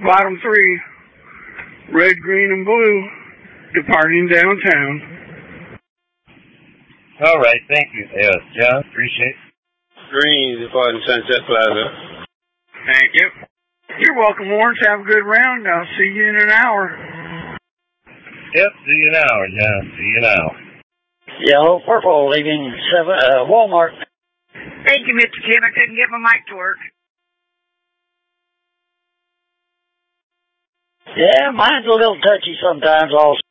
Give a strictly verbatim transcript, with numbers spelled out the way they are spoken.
bottom three, red, green, and blue, departing downtown. All right, thank you. Yes, John, appreciate it. Green, departing Sunset Plaza. Thank you. You're welcome, Lawrence. Have a good round. I'll see you in an hour. Yep, see you in an hour, John. See you now. Yellow, purple, leaving seven, uh, Walmart. Thank you, Mister Tim. I couldn't get my mic to work. Yeah, mine's a little touchy sometimes also.